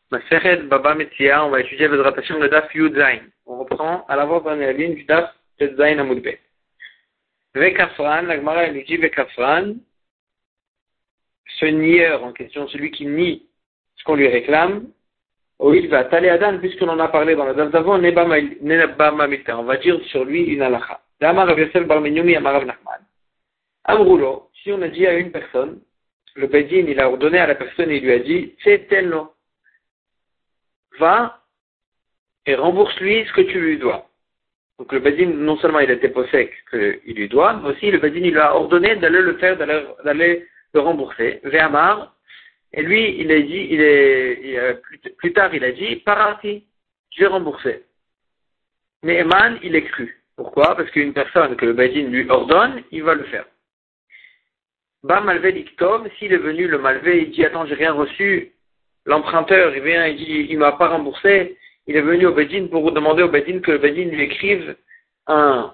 Masechet Baba Metzia, on va étudier Bezrat Hashem le Daf Yud Zayin. On reprend à l'avant dernière ligne du Daf Yud Zayin Amud Bet. Vekafran, la Gemara elle nous dit Vekafran, ce nieur en question, celui qui nie ce qu'on lui réclame, il va Taléadan, puisqu'on en a parlé dans le Daf d'avant, Neba Mamita, on va dire sur lui une halakha. D'Amar Rav Yosef Bar Menyumi Amar Rav Nachman. Amroulo, si on a dit à une personne, le Bedin il a ordonné à la personne et il lui a dit, c'est tel nom. Va et rembourse-lui ce que tu lui dois. Donc le Bedin, non seulement il a été possèque qu'il lui doit, mais aussi le Bedin il lui a ordonné d'aller le faire, d'aller le rembourser. Véhamar, et lui il a dit, plus tard il a dit, parati, je vais rembourser. Mais Eman il est cru. Pourquoi? Parce qu'une personne que le Bedin lui ordonne, il va le faire. Ba malvé dictum, s'il est venu le malvé, il dit attends j'ai rien reçu. L'emprunteur, il vient, il dit, il m'a pas remboursé. Il est venu au Bedin pour demander au Bedin que le Bedin lui écrive un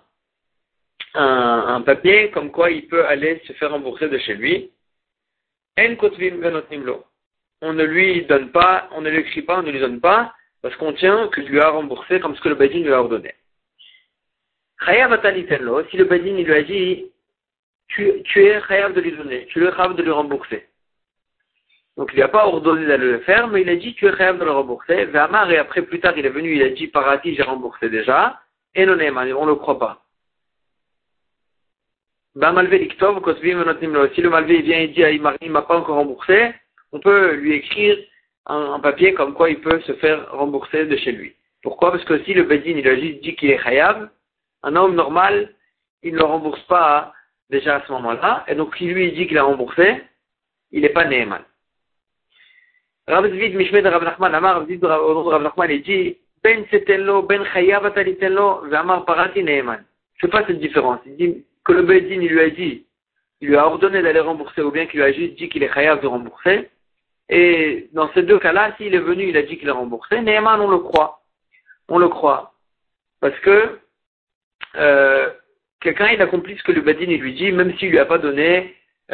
papier comme quoi il peut aller se faire rembourser de chez lui. En kotvim venotnimlo. On ne lui donne pas, on ne lui écrit pas, on ne lui donne pas, parce qu'on tient que lui a remboursé comme ce que le Bedin lui a ordonné. Chayav atalitenlo, si le Bedin il lui a dit, tu es chayav de lui donner, tu es chayav de lui rembourser. Donc il n'a pas ordonné d'aller le faire, mais il a dit tu es capable de le rembourser. Véhamar, et après plus tard il est venu, il a dit parati j'ai remboursé déjà. Et non, on ne le croit pas. Ba malvé liktov, kotvim venotnimlo. Si le malvé vient et dit il m'a pas encore remboursé, on peut lui écrire un papier comme quoi il peut se faire rembourser de chez lui. Pourquoi? Parce que si le Bedin il a juste dit qu'il est chayav, un homme normal il ne le rembourse pas déjà à ce moment-là, et donc si lui il dit qu'il a remboursé, il n'est pas néeman. Rav Zvid Mishmed Rav Nachman Amar Rav Zvid Rav Nachman il dit Ben setenlo ben chayav atalitenlo ve'amar parati neeman. Je sais pas cette différence. Il dit que le Bedin il lui a dit, il lui a ordonné d'aller rembourser ou bien qu'il lui a juste dit qu'il est chayav de rembourser. Et dans ces deux cas-là, s'il est venu, il a dit qu'il a remboursé. Neeman on le croit, parce que quelqu'un il accomplit ce que le Bedin il lui dit, même s'il lui a pas donné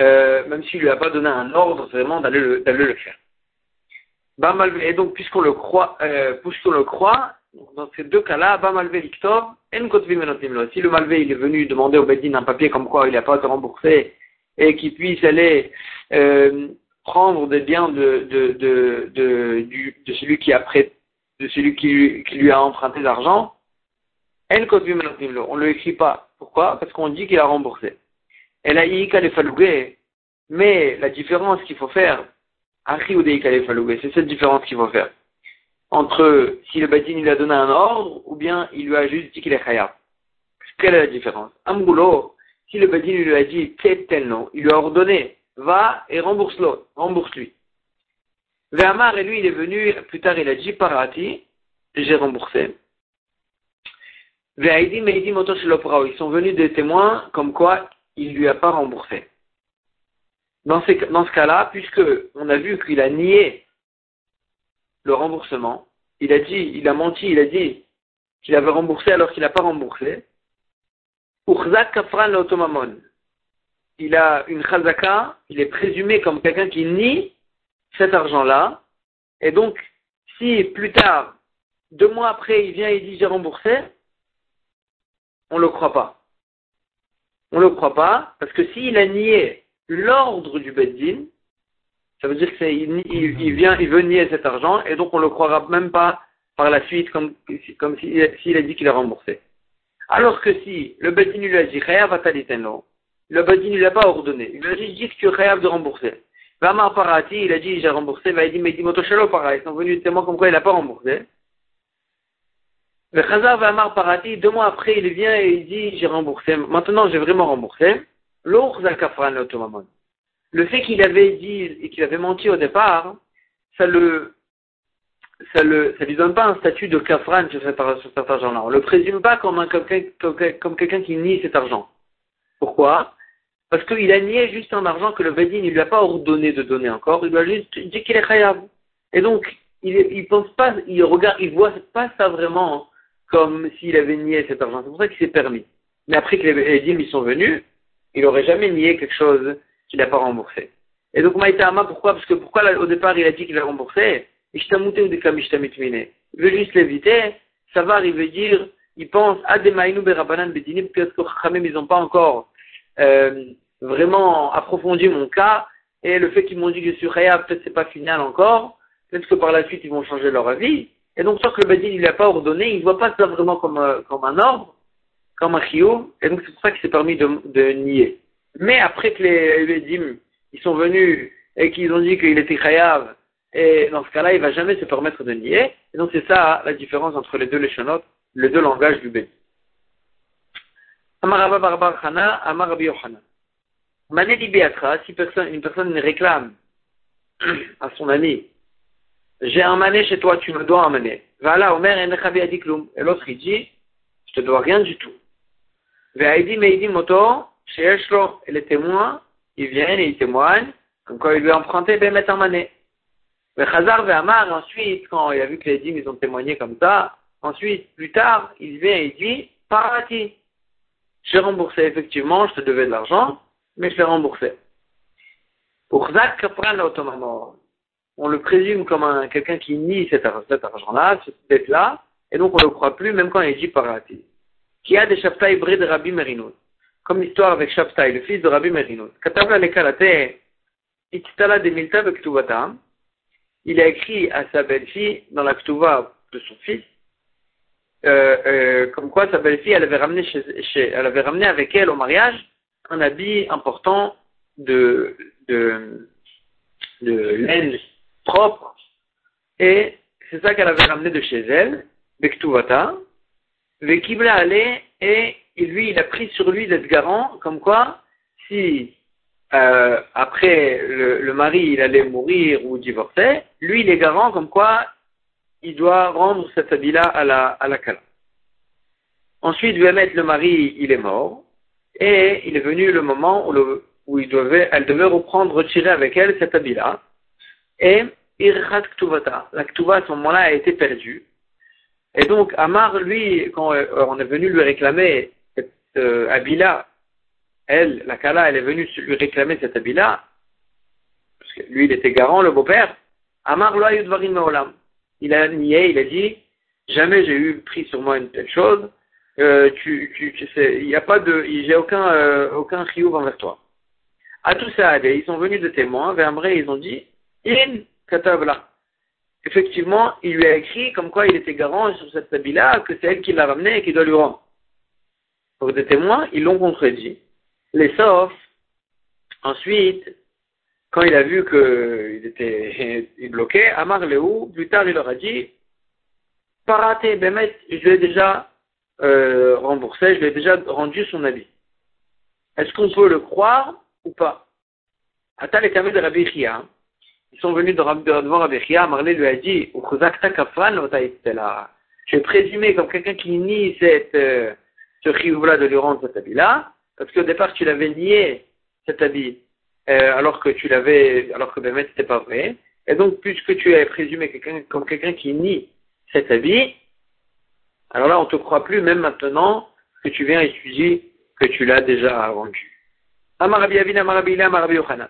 un ordre vraiment d'aller le faire. Et donc, puisqu'on le croit, dans ces deux cas-là, ba malvé Victor, en kotvim venotnimlo. Si le malvé il est venu demander au Bedin un papier comme quoi il n'a pas été remboursé et qu'il puisse aller prendre des biens de celui qui lui a emprunté l'argent, en kotvim venotnimlo. On ne le écrit pas. Pourquoi? Parce qu'on dit qu'il a remboursé. Et là, il y a mais la différence qu'il faut faire, c'est cette différence qu'il faut faire entre si le Bedin lui a donné un ordre ou bien il lui a juste dit qu'il est chayav. Quelle est la différence? Amroulo, si le Bedin lui a dit tel nom, il lui a ordonné va et rembourse-lui. Véhamar et lui il est venu plus tard il a dit parati j'ai remboursé. Véhaïdim et Idim oto shelopra, ils sont venus des témoins comme quoi il lui a pas remboursé. Dans ce cas-là, puisque on a vu qu'il a nié le remboursement, il a menti, il a dit qu'il avait remboursé alors qu'il n'a pas remboursé. Urzak kafran l'automamon. Il a une chazaka, il est présumé comme quelqu'un qui nie cet argent-là, et donc, si plus tard, 2 mois après, il vient et dit j'ai remboursé, on ne le croit pas. On ne le croit pas, parce que s'il a nié l'ordre du Bedin, ça veut dire il veut nier cet argent, et donc on ne le croira même pas par la suite, comme s'il a dit qu'il a remboursé. Alors que si le Bedin lui a dit, chayav atalitenlo, le Bedin ne l'a pas ordonné, il lui a juste dit que tu es chayav de rembourser. Vamar parati, il a dit j'ai remboursé, va il dit mais dis motoshelo pareil, ils sont venus témoins comme quoi il n'a pas remboursé. Le Chazar Vamar parati, 2 mois après il vient et il dit j'ai remboursé, maintenant j'ai vraiment remboursé. Le fait qu'il avait dit et qu'il avait menti au départ, ça lui donne pas un statut de kafran sur cet argent-là. On le présume pas comme quelqu'un qui nie cet argent. Pourquoi? Parce qu'il a nié juste un argent que le Bedin il lui a pas ordonné de donner encore, il lui a juste dit qu'il est chayav. Et donc, il pense pas, il voit pas ça vraiment comme s'il avait nié cet argent. C'est pour ça qu'il s'est permis. Mais après que les dîmes ils sont venus, il n'aurait jamais nié quelque chose qu'il n'a pas remboursé. Et donc, Maïtama, pourquoi? Parce que pourquoi au départ il a dit qu'il a remboursé? Ishtamute ou dekamishtamitmine. Il veut juste l'éviter, ça va arriver dire, il pense, Ademainu berabanan bedinim, peut-être que Chachamim, ils n'ont pas encore, vraiment approfondi mon cas, et le fait qu'ils m'ont dit que je suis Chayav, peut-être c'est pas final encore, peut-être que par la suite ils vont changer leur avis, et donc soit que le Bedin il l'a pas ordonné, il ne voit pas ça vraiment comme un ordre, comme un chiyuv, et donc c'est pour ça qu'il s'est permis de nier. Mais après que les dîmes, ils sont venus et qu'ils ont dit qu'il était Chayav, et dans ce cas-là, il va jamais se permettre de nier, et donc c'est ça la différence entre les deux leshanot, les deux langages du Bedin. Amar Rabba Bar Chana, Amar Rabbi Yochanan. Mané di Beatra, si une personne réclame à son ami, j'ai un mané chez toi, tu me dois un mané. Voilà, Omer enechavi adikloum. Et l'autre il dit, je te dois rien du tout. Ve'aidi meidi moto, chez Eshlo, et les témoins, ils viennent et ils témoignent, comme quoi il lui a emprunté, ben mettre un mané. Ve'chazar ve'amar, ensuite, quand il a vu que les dîmes, ils ont témoigné comme ça, ensuite, plus tard, il vient et il dit, parati. J'ai remboursé, effectivement, je te devais de l'argent, mais je l'ai remboursé. Urzak kapran automamor. On le présume comme quelqu'un qui nie cet argent-là, cette dette-là, et donc on ne le croit plus, même quand il dit parati. Qui a des Shabtai bré de Rabbi Merinot. Comme l'histoire avec Shabtai, le fils de Rabbi Merinot. Katabla le kalate, ititala de milta bektuvata. Il a écrit à sa belle-fille, dans la ktuva de son fils, comme quoi sa belle-fille, elle avait ramené avec elle au mariage un habit important de laine propre, et c'est ça qu'elle avait ramené de chez elle, Bektuvata, Vekibla allait, et lui, il a pris sur lui d'être garant, comme quoi, si après le mari, il allait mourir ou divorcer, lui, il est garant, comme quoi, il doit rendre cet habit-là à la kala. Ensuite, le mari, il est mort, et il est venu le moment où elle devait retirer avec elle cet habit-là, et irchat ktuvata, la ktuva à ce moment-là a été perdue, et donc Amar, lui, quand on est venu lui réclamer cet habit-là, elle, la kala, elle est venue lui réclamer cet habit-là, parce que lui, il était garant, le beau-père, Amar lo hayu dvarim me'olam. Il a nié, il a dit, jamais j'ai eu pris sur moi une telle chose, tu sais, il n'y a pas j'ai aucun chiyuv envers toi. À tout ça, ils sont venus de témoins, vers Amré, ils ont dit, in katabla. Effectivement, il lui a écrit comme quoi il était garant sur cette habit-là, que c'est elle qui l'a ramené et qui doit lui rendre. Donc des témoins, ils l'ont contredit. Les sauf, ensuite, quand il a vu qu'il était bloqué, Amar Léou, plus tard il leur a dit, Parate Bemet, je l'ai déjà remboursé, je lui ai déjà rendu son habit. Est-ce qu'on peut le croire ou pas? Atal et Kamé de Rabbi Chia, ils sont venus devant Rabbi Chia, Marley lui a dit, je vais présumer comme quelqu'un qui nie ce chiyuv-là de lui rendre cet habit-là, parce qu'au départ tu l'avais nié, cet habit, alors que Bémet c'était pas vrai, et donc puisque tu as présumé comme quelqu'un qui nie cet habit, alors là on te croit plus même maintenant que tu viens et tu dis que tu l'as déjà rendu. Amar Rabbi Avin, Amar Rabbi Hillel, Amar Rabbi Yochanan.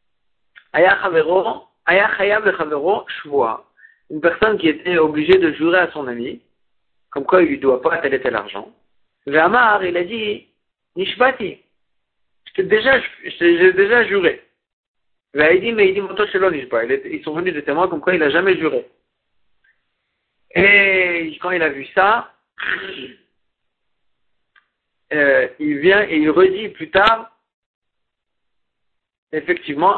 Aya chayav lechavero shvua. Une personne qui était obligée de jurer à son ami, comme quoi il lui doit pas tel et tel argent. Amar, il a dit, nishbati. J'ai déjà juré. Ils sont venus de témoins comme quoi il n'a jamais juré. Et quand il a vu ça, il vient et il redit plus tard, effectivement,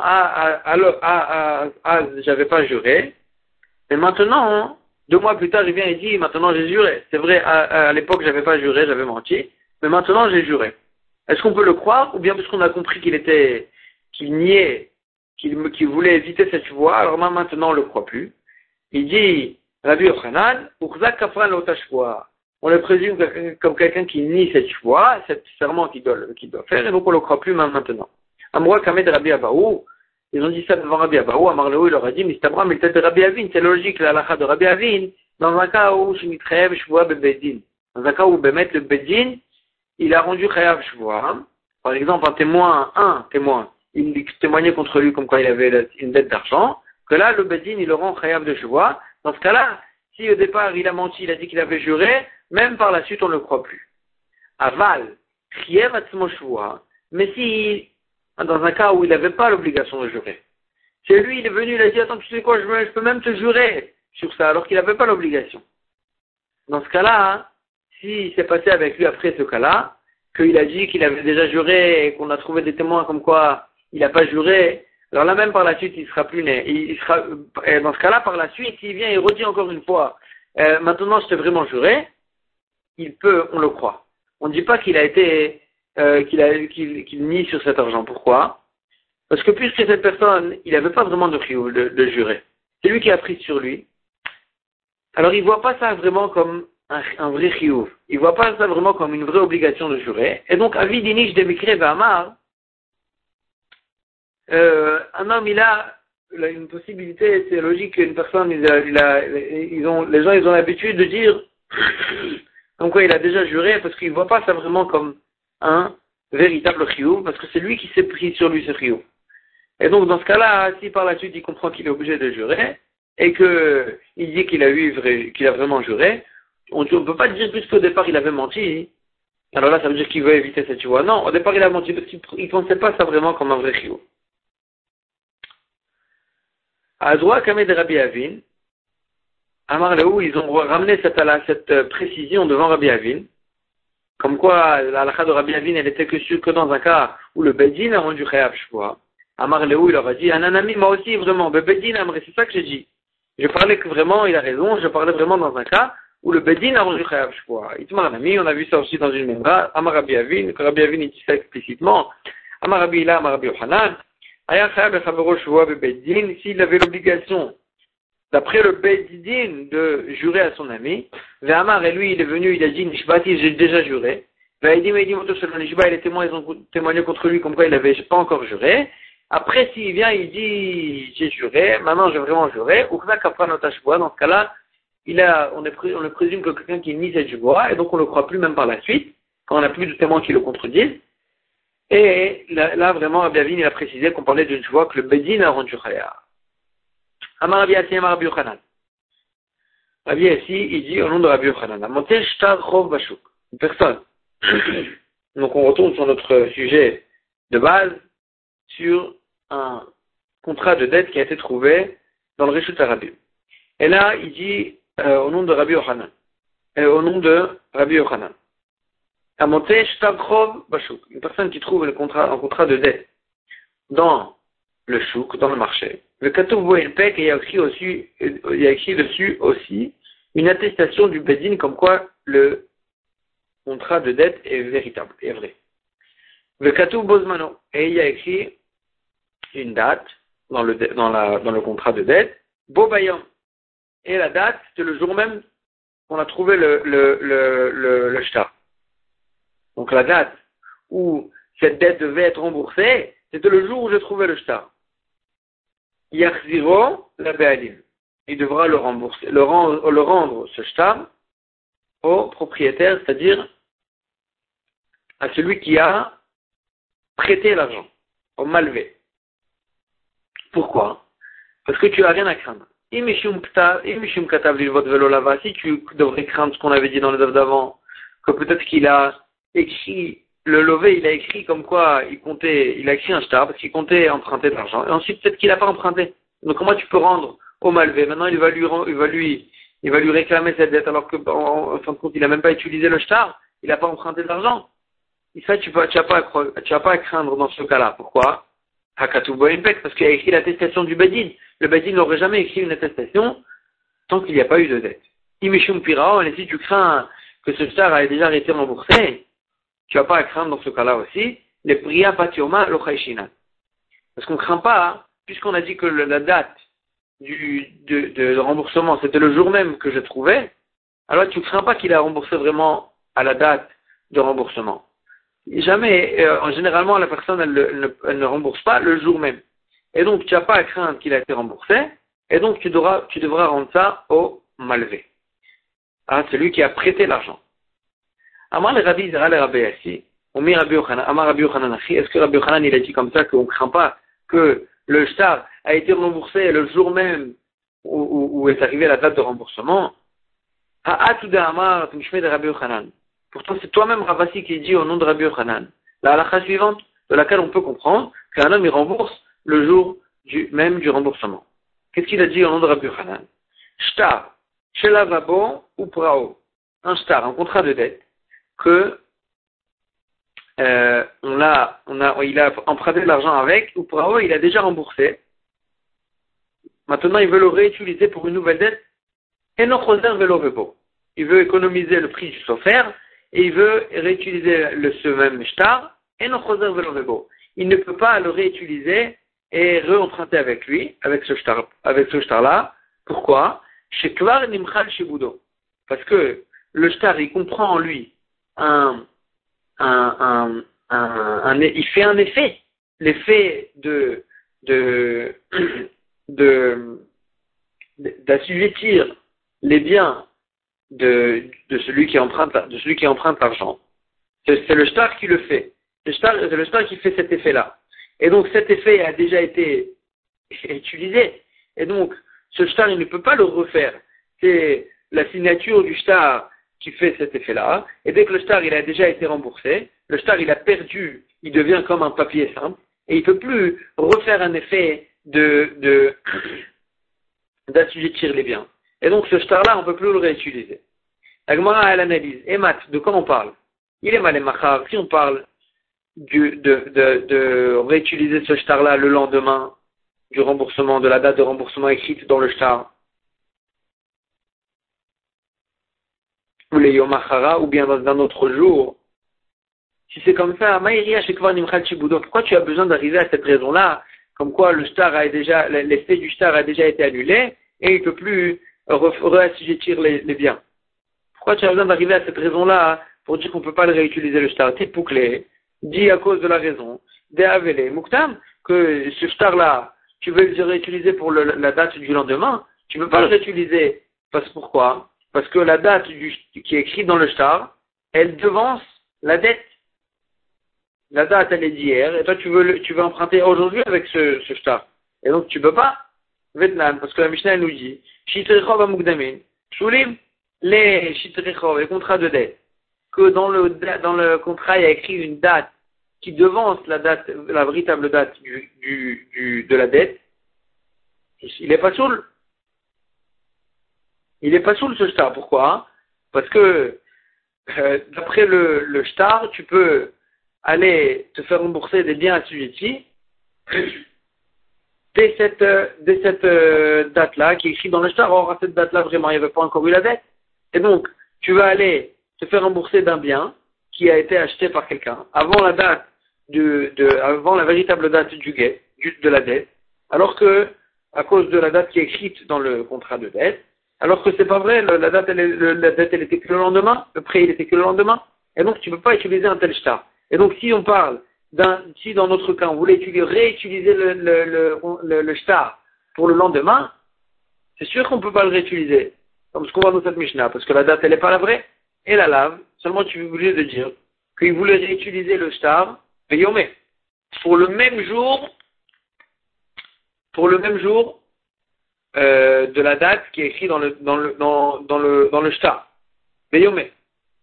j'avais pas juré. Et maintenant, 2 mois plus tard, il vient et dit, maintenant j'ai juré. C'est vrai, à l'époque, j'avais pas juré, j'avais menti. Mais maintenant, j'ai juré. Est-ce qu'on peut le croire, ou bien parce qu'on a compris qu'il niait, qu'il voulait éviter cette voie, alors maintenant on le croit plus. Il dit, Rabbi Yochanan, on le présume comme quelqu'un qui nie cette voie, cet serment qu'il doit faire, et donc on le croit plus maintenant. Amroa Kamed Rabbi Abaou, ils ont dit ça devant Rabbi Abaou, Amarleo il leur a dit, mais c'est mais peut-être Rabbi Avin, c'est logique, la halakha de Rabbi Avin, dans un cas où Shemitrev Shvoa Bebedin, dans un cas où Bemet le Bedin, il a rendu Chayav Shvoa. Par exemple, un témoin, il témoignait contre lui comme quoi il avait une dette d'argent. que là, le Bedin, il le rend chayav de shuvah. Dans ce cas-là, si au départ, il a menti, il a dit qu'il avait juré, même par la suite, on ne le croit plus. Aval, chiev atzmo shuvah. Mais si, dans un cas où il n'avait pas l'obligation de jurer, c'est lui, il est venu, il a dit, attends, tu sais quoi, je peux même te jurer sur ça, alors qu'il n'avait pas l'obligation. Dans ce cas-là, hein, s'il s'est passé avec lui après ce cas-là, qu'il a dit qu'il avait déjà juré et qu'on a trouvé des témoins comme quoi il n'a pas juré, alors là même par la suite il sera plus né. Il sera, dans ce cas-là, par la suite, s'il vient et redit encore une fois, maintenant je t'ai vraiment juré, on le croit. On ne dit pas qu'il a été, qu'il nie sur cet argent. Pourquoi? Parce que puisque cette personne, il n'avait pas vraiment de chiyuv de jurer, c'est lui qui a pris sur lui. Alors il voit pas ça vraiment comme un vrai chiyuv. Il voit pas ça vraiment comme une vraie obligation de jurer. Et donc, avis d'inish de Mikre V'Amar, un homme, il a une possibilité, c'est logique qu'une personne, les gens, ils ont l'habitude de dire, comme quoi il a déjà juré, parce qu'il voit pas ça vraiment comme un véritable chiyuv, parce que c'est lui qui s'est pris sur lui ce chiyuv. Et donc, dans ce cas-là, si par la suite il comprend qu'il est obligé de jurer, et que il dit qu'il a vraiment juré, on ne peut pas dire puisqu'au départ il avait menti. Alors là, ça veut dire qu'il veut éviter cette chiyuv. Non, au départ il a menti parce qu'il ne pensait pas ça vraiment comme un vrai chiyuv. À droit Kameh de Rabbi Avin, Amar Leou, ils ont ramené cette précision devant Rabbi Avin, comme quoi la halakha de Rabbi Avin, elle était que dans un cas où le Bedin a rendu chayav shvuah. Amar Leou, il leur a dit, un ami, moi aussi vraiment, Bedin Amré, c'est ça que j'ai dit. Je parlais que vraiment, il a raison, je parlais vraiment dans un cas où le Bedin a rendu chayav shvuah. Itmar Nami, on a vu ça aussi dans une memra, Amar Rabbi Avin, que Rabbi Avin il dit ça explicitement, Amar Rabbi Ila, Amar Rabbi Yochanan, Aya chayav lechavero shvuah Bedin, s'il avait l'obligation, d'après le Bedin, de jurer à son ami, Ve'amar, et lui, il est venu, il a dit, Nishbati, j'ai déjà juré, Ve'edim, Nishba, et les témoins, ils ont témoigné contre lui, comme quoi il n'avait pas encore juré. Après, s'il vient, il dit, j'ai juré, maintenant j'ai vraiment juré, ou dans ce cas-là, on le présume que quelqu'un qui nie cette shvuah, et donc on ne le croit plus même par la suite, quand on n'a plus de témoins qui le contredisent. Et là vraiment, Rabbi Avin, il a précisé qu'on parlait d'une shvuah que le Bedin a rendu chayav. Amar Rabbi Yassi, Amar Rabbi Yochanan. Rabbi Yassi, il dit au nom de Rabbi Yochanan, Amonté shtar chov bashuk. Une personne. Donc on retourne sur notre sujet de base, sur un contrat de dette qui a été trouvé dans le Reshut Arabim. Et là, il dit au nom de Rabbi Yochanan, au nom de Rabbi Yochanan, Amonté shtar chov bashuk. Une personne qui trouve un contrat de dette dans le chouk, dans le marché. Le Katouf Boelpek, et il y a écrit dessus aussi une attestation du Bedin comme quoi le contrat de dette est véritable, est vrai. Le Katouf Bozmano, et il y a écrit une date dans le contrat de dette, Bobayom. Et la date, c'est le jour même qu'on a trouvé le shtar. Donc la date où cette dette devait être remboursée, c'était le jour où j'ai trouvé le shtar. Yachziro la Be'alim. Il devra le rendre ce shtar au propriétaire, c'est-à-dire à celui qui a prêté l'argent, au malvé. Pourquoi? Parce que tu n'as rien à craindre. Si tu devrais craindre ce qu'on avait dit dans le daf d'avant, que peut-être qu'il a écrit, le lové, il a écrit comme quoi il a écrit un shtar parce qu'il comptait emprunter de l'argent. Et ensuite, peut-être qu'il n'a pas emprunté. Donc, comment tu peux rendre au malvé? Maintenant, il va lui réclamer cette dette alors que, en fin de compte, il n'a même pas utilisé le shtar. Il n'a pas emprunté de l'argent. Et ça, tu n'as pas à craindre dans ce cas-là. Pourquoi? Hakatou Boenpek, parce qu'il a écrit l'attestation du Bedin. Le Bedin n'aurait jamais écrit une attestation tant qu'il n'y a pas eu de dette. Imishum Piraon, et si tu crains que ce shtar a déjà été remboursé, tu n'as pas à craindre dans ce cas-là aussi, les priya patioma lochaishina. Parce qu'on ne craint pas, puisqu'on a dit que la date de remboursement, c'était le jour même que je trouvais, alors tu ne crains pas qu'il a remboursé vraiment à la date de remboursement. Jamais, généralement, la personne, elle ne rembourse pas le jour même. Et donc, tu n'as pas à craindre qu'il a été remboursé, et donc tu devras rendre ça au malvé. Ah, celui qui a prêté l'argent. Amar le Rabbi Zera le Rabbi Yassi, Omi Rabbi Yochanan, Amar Rabbi Yochanan Achi, est-ce que Rabbi Yochanan il a dit comme ça qu'on ne craint pas que le shtar a été remboursé le jour même où est arrivée la date de remboursement, pourtant c'est toi-même Ravasi qui dit au nom de Rabbi Yochanan, la halakha suivante, de laquelle on peut comprendre qu'un homme il rembourse le jour même du remboursement. Qu'est-ce qu'il a dit au nom de Rabbi Yochanan? Shtar, shelavabo ou prao. Un shtar, un contrat de dette, que il a emprunté de l'argent avec, ou prao, il a déjà remboursé. Maintenant, il veut le réutiliser pour une nouvelle dette. Et non choser velo vebo. Il veut économiser le prix du sofer, et il veut réutiliser ce même shtar. Et non choser velo vebo. Il ne peut pas le réutiliser et réemprunter avec lui, avec ce shtar-là. Pourquoi? Chez Kvar Nimchal Shibudo. Parce que le shtar, il comprend en lui il fait un effet. L'effet d'assujettir les biens de celui qui emprunte l'argent. C'est le shtar qui le fait. C'est le shtar qui fait cet effet-là. Et donc cet effet a déjà été utilisé. Et donc ce shtar, il ne peut pas le refaire. C'est la signature du shtar qui fait cet effet-là. Et dès que le shtar, il a déjà été remboursé, le shtar, il a perdu, il devient comme un papier simple. Et il ne peut plus refaire un effet d'assujettir les biens. Et donc ce shtar-là, on ne peut plus le réutiliser. La Gemara, elle analyse. Et Mat, de quoi on parle? Il est mal et machar. Si on parle de réutiliser ce shtar-là le lendemain du remboursement, de la date de remboursement écrite dans le shtar, ou les yomachara, ou bien dans un autre jour, si c'est comme ça, pourquoi tu as besoin d'arriver à cette raison-là, comme quoi le shtar l'effet du shtar a déjà été annulé, et il ne peut plus réassujettir les biens? Pourquoi tu as besoin d'arriver à cette raison-là pour dire qu'on ne peut pas le réutiliser le shtar? T'es pouclé, dit à cause de la raison, déavelé, muktam, que ce shtar-là, tu veux le réutiliser pour la date du lendemain, tu ne peux pas le réutiliser. Pourquoi? Parce que la date qui est écrite dans le shtar, elle devance la dette. La date, elle est d'hier, et toi, tu veux emprunter aujourd'hui avec ce shtar. Et donc, tu peux pas. Vietnam, parce que la Mishnah, elle nous dit, Shitrichov Amukdamin, Shulim, les Shitrichov, les contrats de dette, que dans le contrat, il y a écrit une date qui devance la véritable date de la dette, il est pas saoul. Il est pas saoul ce shtar. Pourquoi? Parce que d'après le shtar, tu peux aller te faire rembourser des biens assujettis dès cette date-là qui est écrite dans le shtar. Or à cette date-là, vraiment, il n'y avait pas encore eu la dette. Et donc, tu vas aller te faire rembourser d'un bien qui a été acheté par quelqu'un avant la date avant la véritable date de la dette, alors que à cause de la date qui est écrite dans le contrat de dette. Alors que c'est pas vrai, la dette elle était que le lendemain, le prêt il était que le lendemain, et donc tu peux pas utiliser un tel shtar. Et donc si on parle si dans notre cas on voulait réutiliser le shtar pour le lendemain, c'est sûr qu'on peut pas le réutiliser, comme ce qu'on voit dans cette Mishnah, parce que la date elle est pas la vraie, et la lave, seulement tu es obligé de dire qu'il voulait réutiliser le shtar, Veyomé, pour le même jour, de la date qui est écrite dans le shtar. Veyomé.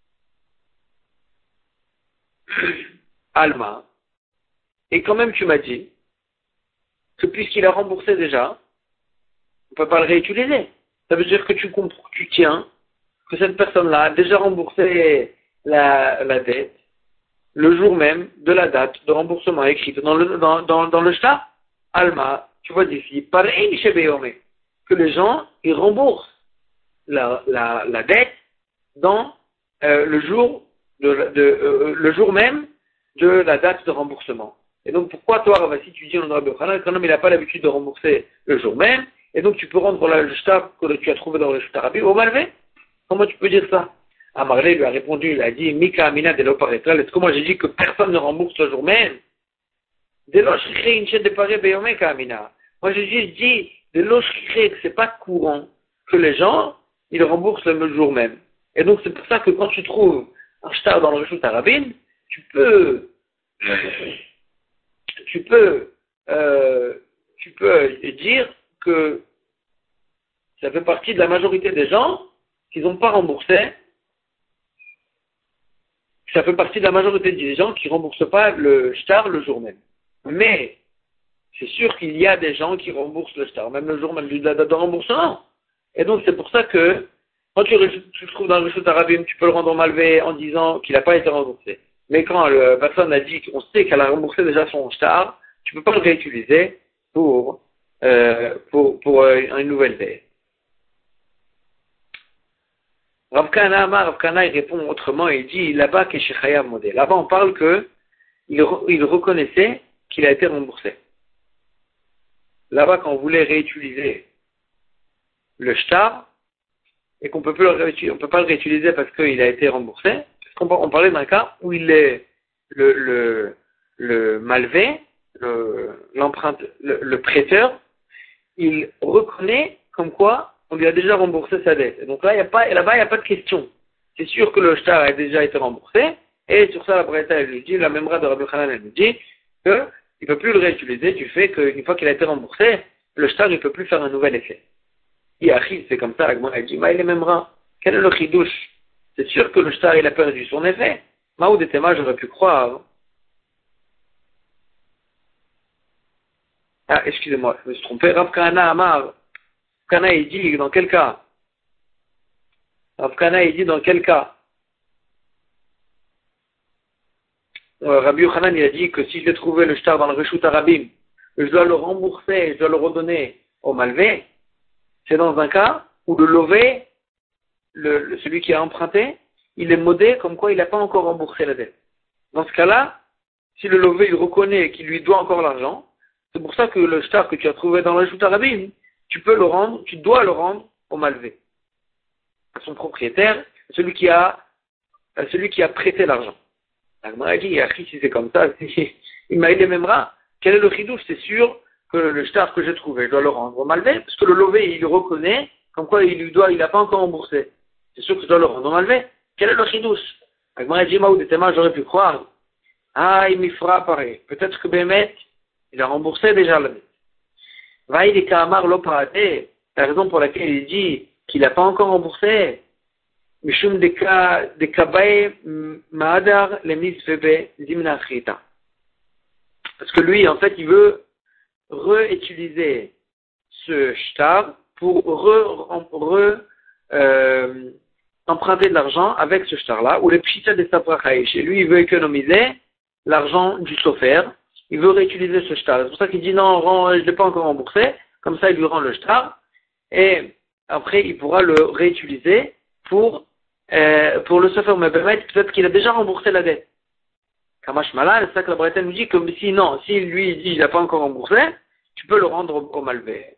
Alma. Et quand même tu m'as dit que puisqu'il a remboursé déjà, on ne peut pas le réutiliser. Ça veut dire que tu tiens que cette personne-là a déjà remboursé la dette le jour même de la date de remboursement écrite dans le shtar. Alma, tu vois d'ici, pareil chez Beyomé, que les gens, ils remboursent la dette dans le jour même de la date de remboursement. Et donc, pourquoi toi, Ravasi, tu dis on Rabbi Yochanan, qu'un homme, il n'a pas l'habitude de rembourser le jour même, et donc tu peux rendre le shtar que tu as trouvé dans le shtar Rabbi au malvé? Comment tu peux dire ça? Amarlé lui a répondu, il a dit, Mika Amina de l'oparetral, est-ce que moi j'ai dit que personne ne rembourse le jour même? De l'oshriché, une chaîne de paré, Beyomeka Amina. Moi j'ai juste dit, de l'oshriché, que c'est pas courant que les gens, ils remboursent le jour même. Et donc c'est pour ça que quand tu trouves un shtar dans le Reshut Harabim, tu peux tu peux dire que ça fait partie de la majorité des gens qui n'ont pas remboursé. Ça fait partie de la majorité des gens qui ne remboursent pas le shtar le jour même. Mais, c'est sûr qu'il y a des gens qui remboursent le shtar, même le jour même du date de remboursement. Et donc, c'est pour ça que, quand tu le trouves dans le Rishut Arabim, tu peux le rendre malvé en disant qu'il n'a pas été remboursé. Mais quand la personne a dit qu'on sait qu'elle a remboursé déjà son shtar, tu ne peux pas le réutiliser pour une nouvelle veille. Rav Kana, il répond autrement, il dit, là-bas, Keshechayav Modé. Là-bas, on parle il reconnaissait qu'il a été remboursé. Là-bas, quand on voulait réutiliser le shtar, et qu'on peut pas le réutiliser parce qu'il a été remboursé, parce qu'on parlait d'un cas où il est, le malvé, le prêteur, il reconnaît comme quoi on lui a déjà remboursé sa dette. Et donc là, là-bas, il n'y a pas de question. C'est sûr que le shtar a déjà été remboursé, et sur ça, la Braïta, elle lui dit, la Memra de Rabbi Hanan, elle lui dit, qu'il ne peut plus le réutiliser du fait qu'une fois qu'il a été remboursé, le shtar, il ne peut plus faire un nouvel effet. C'est comme ça, elle dit, il est Memra. Quel est le chidouche? C'est sûr que le shtar, il a perdu son effet. Maoud et Tema, j'aurais pu croire. Ah, excusez-moi, je me suis trompé. Rav Kana Amar. Kana, il dit dans quel cas? Rav Kana, il dit dans quel cas? Rabbi Yochanan, il a dit que si j'ai trouvé le shtar dans le Reshut Arabim, je dois le rembourser, je dois le redonner au malvé. C'est dans un cas où le lové, celui qui a emprunté, il est modé comme quoi il n'a pas encore remboursé la dette. Dans ce cas-là, si le lové il reconnaît qu'il lui doit encore l'argent, c'est pour ça que le shtar que tu as trouvé dans le Reshut Arabim, tu dois le rendre au malvé, à son propriétaire, celui qui a prêté l'argent. L'Agmara dit, si c'est comme ça, il m'a aidé même rat. Quel est le chidouche? C'est sûr que le shtar que j'ai trouvé, je dois le rendre au malvé, parce que le lové, il reconnaît, comme quoi il n'a pas encore remboursé. C'est sûr que je dois le rendre au malvé. Quel est le chidouche? L'Agmara dit, Maoud et Tema, j'aurais pu croire. Ah, il m'y fera pareil. Peut-être que Bémet, il a remboursé déjà la dette. Vaïd et Kahamar l'opératé, la raison pour laquelle il dit qu'il n'a pas encore remboursé, Mishum de Kabae Mahadar Lemis Vebe Zimna Chita. Parce que lui, en fait, il veut réutiliser ce shtar pour emprunter de l'argent avec ce shtar-là, ou les pshita de Saprachaïch. Et lui, il veut économiser l'argent du sofer. Il veut réutiliser ce shtar. C'est pour ça qu'il dit non, je ne l'ai pas encore remboursé. Comme ça, il lui rend le shtar. Et après, il pourra le réutiliser pour le sofer. Mais peut-être qu'il a déjà remboursé la dette. Kamash Malal, c'est ça que la Bretagne nous dit que si lui il dit il n'a pas encore remboursé, tu peux le rendre au malvé.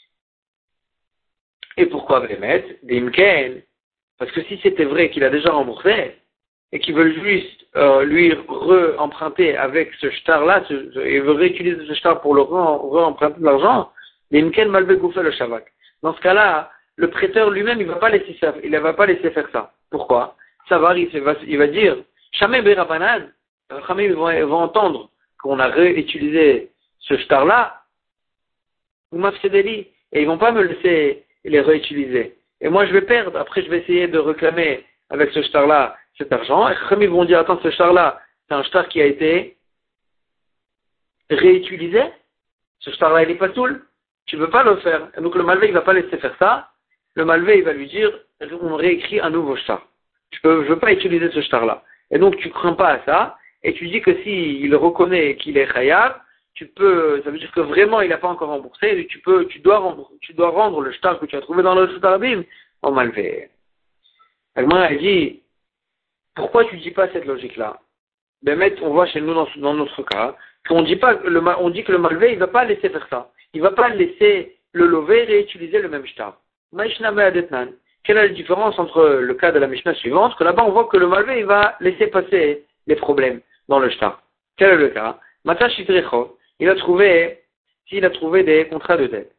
Et pourquoi Bémet? Dimken. Parce que si c'était vrai qu'il a déjà remboursé, et qu'il veut juste lui re-emprunter avec ce shtar-là, il veut réutiliser ce shtar pour le re-emprunter de l'argent, Dimken malvé goufé le shavak. Dans ce cas-là, le prêteur lui-même, il va pas laisser faire ça. Pourquoi? Il va dire, Shamé Berabanad, ils vont entendre qu'on a réutilisé ce shtar-là, ou mafsedeli, et ils vont pas me laisser les réutiliser. Et moi, je vais perdre. Après, je vais essayer de réclamer avec ce shtar-là cet argent. Et ils vont dire, attends, ce shtar-là, c'est un shtar qui a été réutilisé. Ce shtar-là, il est pas saoul. Tu veux pas le faire. Et donc, le malvé, il va pas laisser faire ça. Le malvé, il va lui dire, on réécrit un nouveau shtar. Je veux pas utiliser ce shtar-là. Et donc, tu crains pas à ça. Et tu dis que s'il reconnaît qu'il est chayav, ça veut dire que vraiment il n'a pas encore remboursé, et tu dois rendre le shtar que tu as trouvé dans le shtar abim en malvé. Agmara, elle dit, pourquoi tu dis pas cette logique-là? Ben, on voit chez nous dans notre cas, on dit que le malvé, il va pas laisser faire ça. Il va pas laisser le lové réutiliser le même shtar. Quelle est la différence entre le cas de la Mishnah suivante, que là-bas on voit que le malvé, il va laisser passer les problèmes dans le shtar. Quel est le cas? Mata Shitrechov, s'il a trouvé des contrats de dette.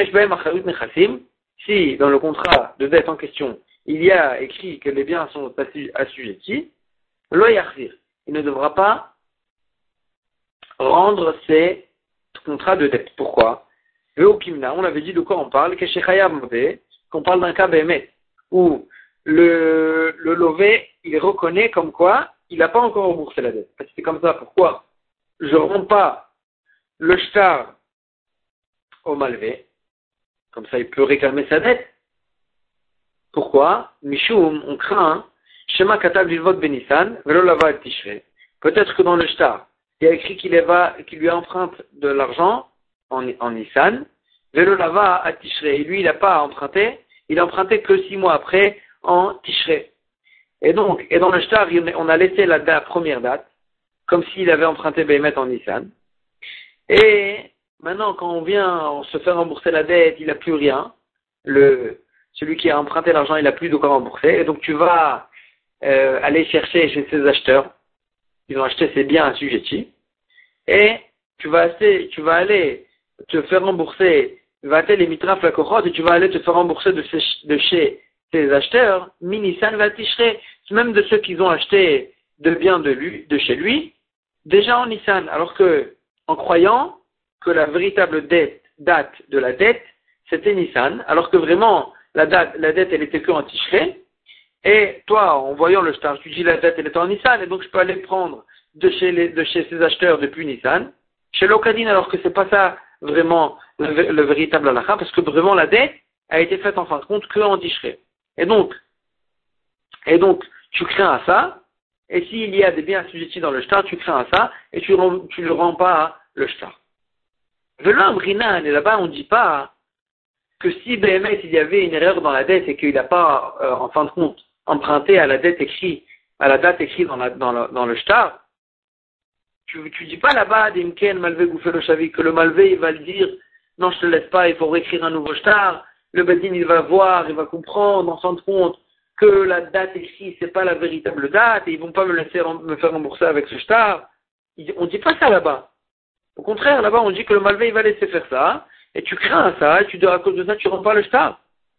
Si dans le contrat de dette en question, il y a écrit que les biens sont assujettis, lo yakhzir, il ne devra pas rendre ces contrats de dette. Pourquoi? Veokimna, on avait dit de quoi on parle, qu'on parle d'un cas bémet, où le lové, il reconnaît comme quoi il n'a pas encore remboursé la dette. C'est comme ça, pourquoi je ne rends pas le shtar au malvé, comme ça il peut réclamer sa dette. Pourquoi Mishum, on craint, Shema Katab Lilvot Benissan, Velo Lava et Tishrei. Peut-être que dans le shtar, il y a écrit qu'il lui emprunte de l'argent en Nissan, Velo Lava à Tishrei. Et lui, il n'a pas emprunté, il a emprunté que 6 mois après en Tishrei. Et dans le shtar, on a laissé la première date, comme s'il avait emprunté Bémet en Nissan. Et maintenant, quand on se fait rembourser la dette, il n'a plus rien. Celui qui a emprunté l'argent, il n'a plus de quoi rembourser. Et donc, tu vas aller chercher chez ses acheteurs. Ils ont acheté ses biens assujettis. Et tu vas aller te faire rembourser, les mitraf la kochot, et tu vas aller te faire rembourser de chez tes acheteurs, minisan va Tishrei, même de ceux qui ont acheté de biens de chez lui, déjà en Nissan. Alors que, en croyant que la véritable date de la dette, c'était Nissan, alors que vraiment, la dette, elle était que en Tishrei, et toi, en voyant le shtar, tu dis la dette, elle était en Nissan, et donc je peux aller prendre de chez ses acheteurs depuis Nissan, chez l'Okadin, alors que c'est pas ça vraiment le véritable halakha, parce que vraiment la dette a été faite en fin de compte que en Tishrei. Et donc, tu crains à ça, et s'il y a des biens assujettis dans le shtar, tu crains à ça, et tu ne le rends pas à le shtar. Velam Rinan, et là-bas on ne dit pas que si BMS il y avait une erreur dans la dette et qu'il n'a pas, en fin de compte, emprunté à la date écrite dans le shtar, tu dis pas là-bas d'Imken Malvé Gouffé le Chavi, que le Malvé il va le dire, non je te laisse pas, il faut réécrire un nouveau shtar, le Bedin il va voir, il va comprendre, en fin de compte, que la date écrite c'est pas la véritable date, et ils vont pas me faire rembourser avec ce shtar. On dit pas ça là-bas. Au contraire, là-bas on dit que le Malvé il va laisser faire ça, et tu crains à ça, et à cause de ça tu rends pas le shtar.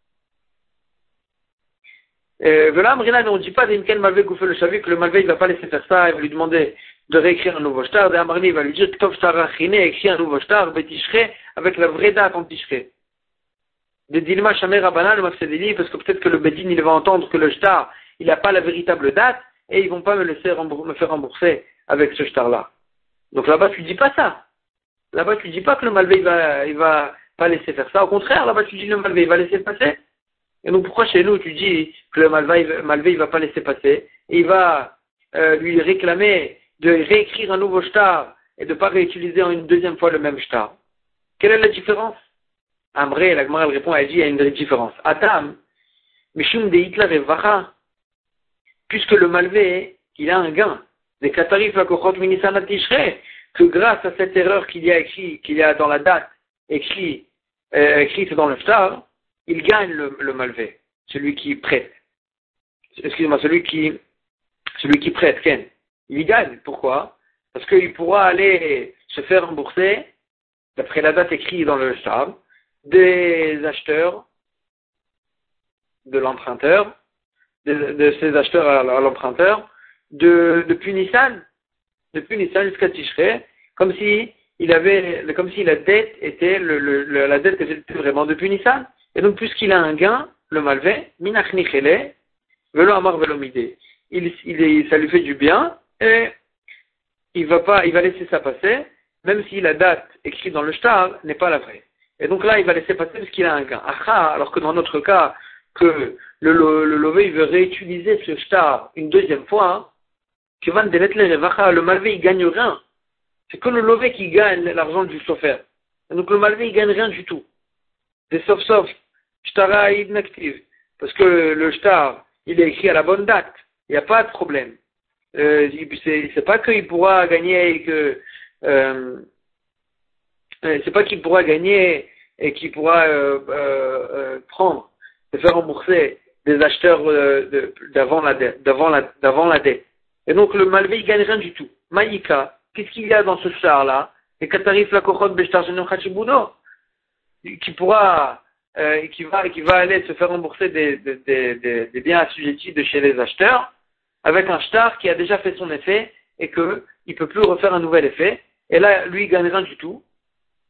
Voilà, on ne dit pas d'Imken Malvé Gouffé le Chavi que le Malvé il va pas laisser faire ça, il va lui demander de réécrire un nouveau shtar, et Amarni va lui dire que Tov Shtar Achine écrit un nouveau shtar, Betishrei, avec la vraie date en Tishrei. De Dilma Shamer Rabbanan, le Mafsedeli, parce que peut-être que le Bedin il va entendre que le shtar il n'a pas la véritable date, et ils vont pas me faire rembourser avec ce shtar-là. Donc là-bas tu dis pas ça. Là-bas tu dis pas que le Malvé il va pas laisser faire ça. Au contraire, là-bas tu dis le Malvé il va laisser passer. Et donc pourquoi chez nous tu dis que le Malvé il va pas laisser passer, et il va lui réclamer de réécrire un nouveau shtar et de ne pas réutiliser une deuxième fois le même shtar. Quelle est la différence? Amré, la Gemara répond, elle dit il y a une différence. Atam, Mishum de Hitler et Vacha, puisque le Malvé, il a un gain, des Katarif la Kochot Minisan Tishrei, que grâce à cette erreur qu'il y a dans la date écrite dans le shtar, il gagne le Malvé, celui qui prête. Excusez-moi, celui qui prête, Ken. Il y gagne. Pourquoi? Parce qu'il pourra aller se faire rembourser, d'après la date écrite dans le shtar, des acheteurs, de l'emprunteur, de ses acheteurs à l'emprunteur, depuis Nissan jusqu'à Tishrei, comme si la dette était la dette était vraiment depuis Nissan. Et donc puisqu'il a un gain, le Malvé, Minach Nichele, Velo Amar Velo Midé, ça lui fait du bien, et il va laisser ça passer, même si la date écrite dans le shtar n'est pas la vraie. Et donc là, il va laisser passer parce qu'il a un gain. Alors que dans notre cas, que le lové, il veut réutiliser ce shtar une deuxième fois, le Malvé, il gagne rien. C'est que le lové qui gagne l'argent du chauffeur. Et donc le Malvé, il gagne rien du tout. C'est sauf, shtara inactive. Parce que le shtar, il est écrit à la bonne date. Il n'y a pas de problème. C'est pas qu'il pourra gagner c'est pas qu'il pourra gagner et qu'il pourra prendre, de faire rembourser des acheteurs d'avant la dette. Et donc le Malvé il gagne rien du tout. Maïka, qu'est-ce qu'il y a dans ce char-là? Et Katarif la Kochot Beshtar Shenem Chachibuno, qui va aller se faire rembourser des biens assujettis de chez les acheteurs, avec un shtar qui a déjà fait son effet et qu'il ne peut plus refaire un nouvel effet. Et là, lui, il gagne rien du tout.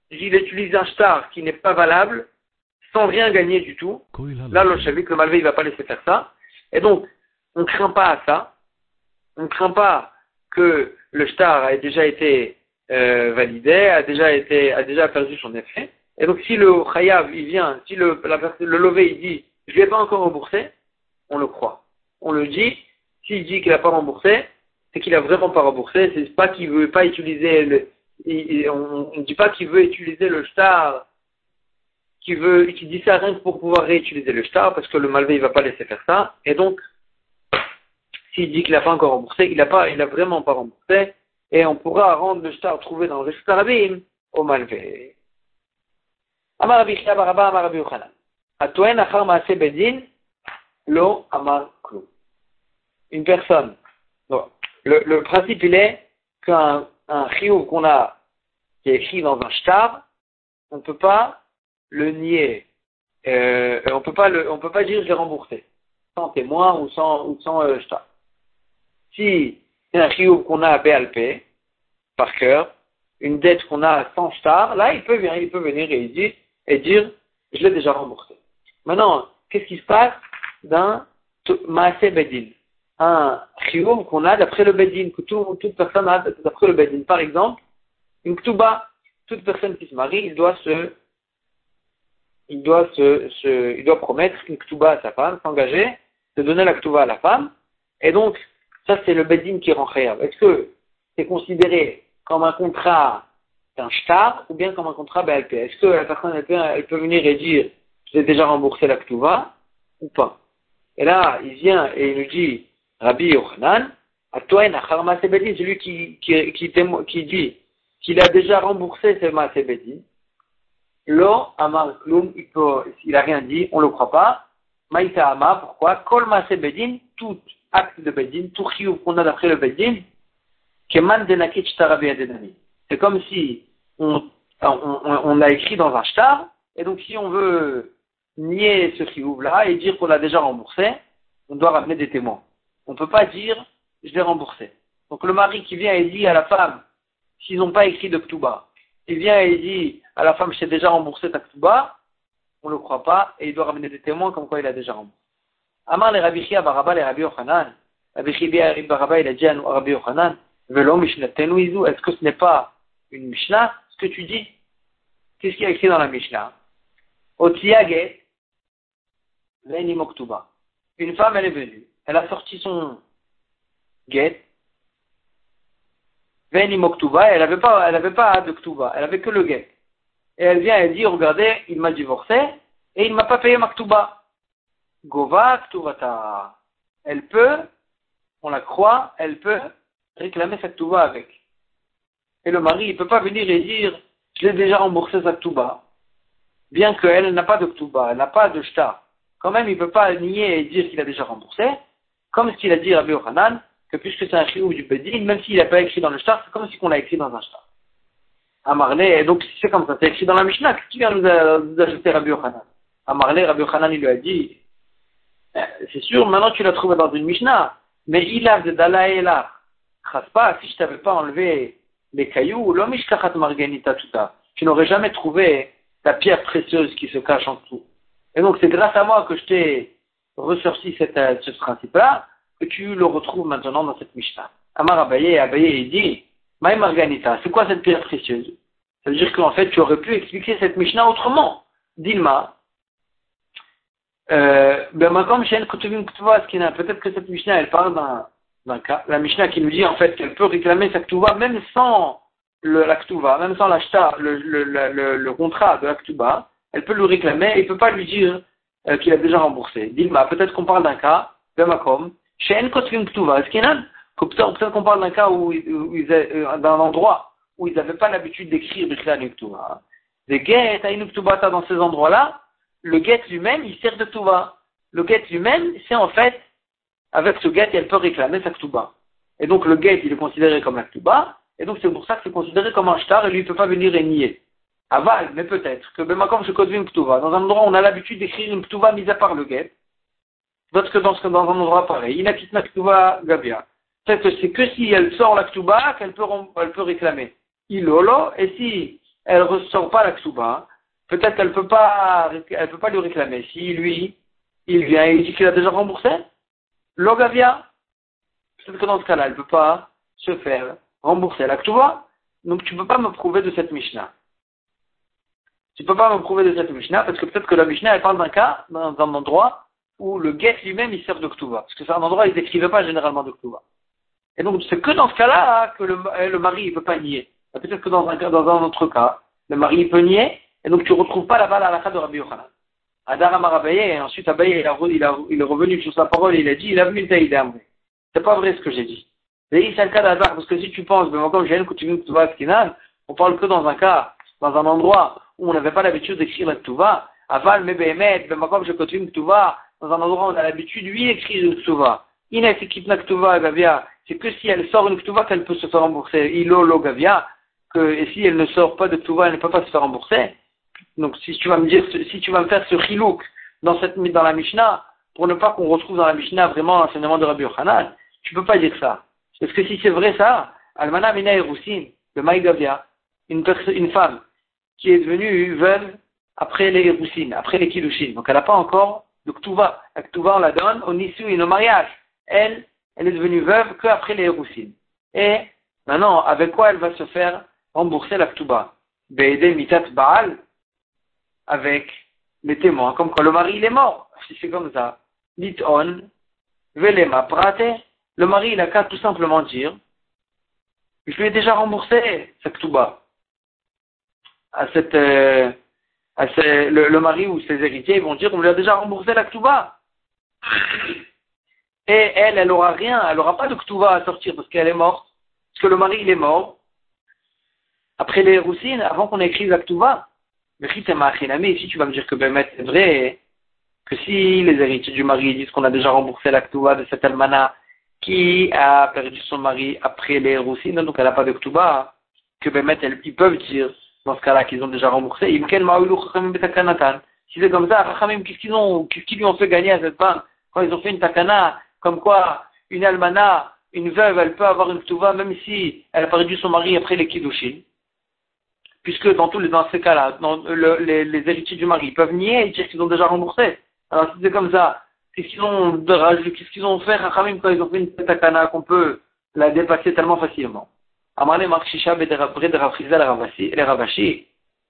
il utilise un shtar qui n'est pas valable, sans rien gagner du tout, là, le shavik, le malvé, il va pas laisser faire ça. Et donc, on ne craint pas à ça. On ne craint pas que le shtar ait déjà été validé, a déjà perdu son effet. Et donc, si le chayav, il vient, si le lové, il dit, je ne l'ai pas encore remboursé, on le croit. On le dit. S'il dit qu'il n'a pas remboursé, c'est qu'il a vraiment pas remboursé. C'est pas qu'il veut pas utiliser on ne dit pas qu'il veut utiliser le shtar, qu'il dit ça rien que pour pouvoir réutiliser le shtar, parce que le malvé, il va pas laisser faire ça. Et donc, s'il dit qu'il n'a pas encore remboursé, il a vraiment pas remboursé, et on pourra rendre le shtar trouvé dans le shtar abim au malvé. Amar Rabbi Chia bar Abba Amar Rabbi Yochanan. Atoen achar maase bedin lo amar klum. Une personne. Donc, le principe il est qu'un chiyuv qu'on a qui est écrit dans un shtar, on ne peut pas le nier. On peut pas dire je l'ai remboursé sans témoin ou sans shtar. Si c'est un chiyuv qu'on a à BLP, par cœur, une dette qu'on a sans shtar, là il peut venir et dire je l'ai déjà remboursé. Maintenant, qu'est-ce qui se passe d'un maaseh bedin, un chiyuv qu'on a d'après le bedin, que toute personne a d'après le bedin. Par exemple, une ktuba, toute personne qui se marie, il doit promettre une ktuba à sa femme, s'engager, de donner la ktuba à la femme, et donc, ça c'est le bedin qui rend chayav. Est-ce que c'est considéré comme un contrat d'un shtar ou bien comme un contrat BLP? Est-ce que la personne elle peut venir et dire j'ai déjà remboursé la ktuba ou pas? Et là, il vient et il nous dit Rabbi Yochanan, Atoen achar maaseh bedin, celui qui dit qu'il a déjà remboursé ses maaseh bedin, lo amar klum, il a rien dit, on le croit pas. Maïta ama, pourquoi? Kol maaseh bedin, tout acte de bedin, tout chiyuv qu'on a d'après le bedin, keman denakit shtar Rabbi Adenami. C'est comme si on l'a écrit dans un shtar, et donc si on veut nier ce chiyuv là et dire qu'on l'a déjà remboursé, on doit ramener des témoins. On ne peut pas dire je l'ai remboursé. Donc le mari qui vient et dit à la femme, s'ils n'ont pas écrit de ktuba, il vient et dit à la femme je t'ai déjà remboursé ta ktuba, on ne le croit pas et il doit ramener des témoins comme quoi il a déjà remboursé. Amar le Rabbi Chia bar Abba le Rabbi Yochanan. Rabbi Chia bar Abba il a dit à Rabbi Yochanan, velo mishnatenu izu, est-ce que ce n'est pas une Mishnah, ce que tu dis? Qu'est-ce qu'il y a écrit dans la Mishnah? Otiyaget veni moktuba. Une femme, elle est venue, elle a sorti son get, veni moktuba, elle avait pas de ktuba, elle avait que le get. Et elle vient, elle dit, regardez, il m'a divorcé, et il m'a pas payé ma ktuba. Gova ktubata. Elle peut, on la croit, elle peut réclamer sa ktuba avec. Et le mari, il peut pas venir et dire, je l'ai déjà remboursé sa ktuba. Bien qu'elle n'a pas de ktuba, elle n'a pas de shtar. Quand même, il ne peut pas nier et dire qu'il a déjà remboursé, comme ce qu'il a dit à Rabbi Yochanan, que puisque c'est un chiyuv du bedin, même s'il n'a pas écrit dans le shtar, c'est comme si on l'a écrit dans un shtar. Amarlé, donc si c'est comme ça, c'est écrit dans la Mishnah, qu'est-ce qui vient nous ajouter Rabbi Yochanan? Amarlé, Rabbi Yochanan, il lui a dit, c'est sûr, maintenant tu l'as trouvé dans une Mishnah, mais il a de Dalaïla, Chaspa, si je t'avais pas enlevé les cailloux, l'homme ishkachat marganita tuta, tu n'aurais jamais trouvé la pierre précieuse qui se cache en dessous. Et donc, c'est grâce à moi que je t'ai ressorti ce principe-là, que tu le retrouves maintenant dans cette Mishnah. Amar Abaye, il dit, Maï Marganita, c'est quoi cette pierre précieuse? Ça veut dire qu'en fait, tu aurais pu expliquer cette Mishnah autrement. Dilma, peut-être que cette Mishnah, elle parle d'un cas. La Mishnah qui nous dit, en fait, qu'elle peut réclamer sa Ktuba, même sans la Ktuba, même sans l'acheteur, le contrat de la Ktuba, elle peut lui réclamer, et il ne peut pas lui dire qu'il a déjà remboursé. Dilma, peut-être qu'on parle d'un cas, Bemakom, chez Enkotrim Ktuva, peut-être qu'on parle d'un cas d'un endroit où ils n'avaient pas l'habitude d'écrire Bichlal Ktuva. Les guettes à Inuktubata dans ces endroits-là, le guet lui-même, il sert de Ktuva. Le guet lui-même, c'est en fait, avec ce guet, elle peut réclamer sa Ktuba. Et donc le guet, il est considéré comme la Ktuba, et donc c'est pour ça que c'est considéré comme un shtar, et lui, il ne peut pas venir et nier. Aval, mais peut-être que Bemakom je code une Ktuva. Dans un endroit où on a l'habitude d'écrire une Ktuva mise à part le guet, d'autres que dans un endroit pareil. Il a quitté la Ktuva Gabia. Peut-être que c'est que si elle sort la Ktuba qu'elle peut réclamer. Ilolo, et si elle ressort pas la ktuba, peut-être qu'elle peut pas lui réclamer. Si lui, il vient et il dit qu'il a déjà remboursé, l'ogavia, peut-être que dans ce cas-là, elle peut pas se faire rembourser la ktuba. Donc tu peux pas me prouver de cette Mishnah. Tu peux pas me prouver de cette Mishnah parce que peut-être que la Mishnah elle parle d'un cas, dans un endroit où le guet lui-même il sert de ktuba. Parce que c'est un endroit où ils n'écrivaient pas généralement de ktuba. Et donc c'est que dans ce cas-là que le mari il peut pas nier. Peut-être que dans un autre cas, le mari il peut nier et donc tu retrouves pas là-bas la halakha de Rabbi Yochanan. Adar Amar Abaye, et ensuite Abaye il est revenu sur sa parole et il a dit il a vu une taïda. C'est pas vrai ce que j'ai dit. C'est le cas d'Adar parce que si tu penses, mais comme j'ai une coutume de Skinan, on parle que dans un cas, dans un endroit où on n'avait pas l'habitude d'écrire la Ktuva, Aval, Mebehemet, Bemakom, je coutume Ktuva, dans un endroit où on a l'habitude, lui, d'écrire une Ktuva. Ina, c'est Kitna Ktuva, Gavia, c'est que si elle sort une Ktuva qu'elle peut se faire rembourser. Ilo, Lo, Gavia, et si elle ne sort pas de Ktuva, elle ne peut pas se faire rembourser. Donc, si tu vas me faire ce chilouk dans la Mishnah, pour ne pas qu'on retrouve dans la Mishnah vraiment l'enseignement de Rabbi Yochanan, tu peux pas dire ça. Parce que si c'est vrai ça, Almana Mina Erusin, de Maïgavia, une femme qui est devenue veuve après les Erusin, après les Kiddushin. Donc elle n'a pas encore de Ktuva. La Ktuva on la donne au Nissu et au mariage. Elle est devenue veuve qu'après les Erusin. Et maintenant, avec quoi elle va se faire rembourser la Ktuba? Be'ede Mitat Baal, avec les témoins, comme quand le mari il est mort. Si c'est comme ça. Lit'on, Velema Prate, le mari il a qu'à tout simplement dire je lui ai déjà remboursé sa Ktuba. Le mari ou ses héritiers vont dire on lui a déjà remboursé la Ktuba. Et elle aura rien, elle aura pas de Ktuba à sortir parce qu'elle est morte. Parce que le mari il est mort. Après les roussines, avant qu'on écrive la Ktuba. Mais si tu vas me dire que Bémet c'est vrai, que si les héritiers du mari disent qu'on a déjà remboursé la Ktuba de cette almana qui a perdu son mari après les roussines, donc elle n'a pas de Ktuba, que Bémet ils peuvent dire dans ce cas-là qu'ils ont déjà remboursé. Si c'est comme ça, Rachamim, qu'est-ce qu'ils lui ont fait gagner à cette femme quand ils ont fait une takana, comme quoi une almana, une veuve, elle peut avoir une Ktuba même si elle a perdu son mari après les Kiddushin. Puisque dans ces cas-là, les héritiers du mari peuvent nier et dire qu'ils ont déjà remboursé. Alors si c'est comme ça, qu'est-ce qu'ils ont fait Rachamim quand ils ont fait une takana qu'on peut la dépasser tellement facilement? Amale Marchisha Bederabré de Rafriza les Ravashi.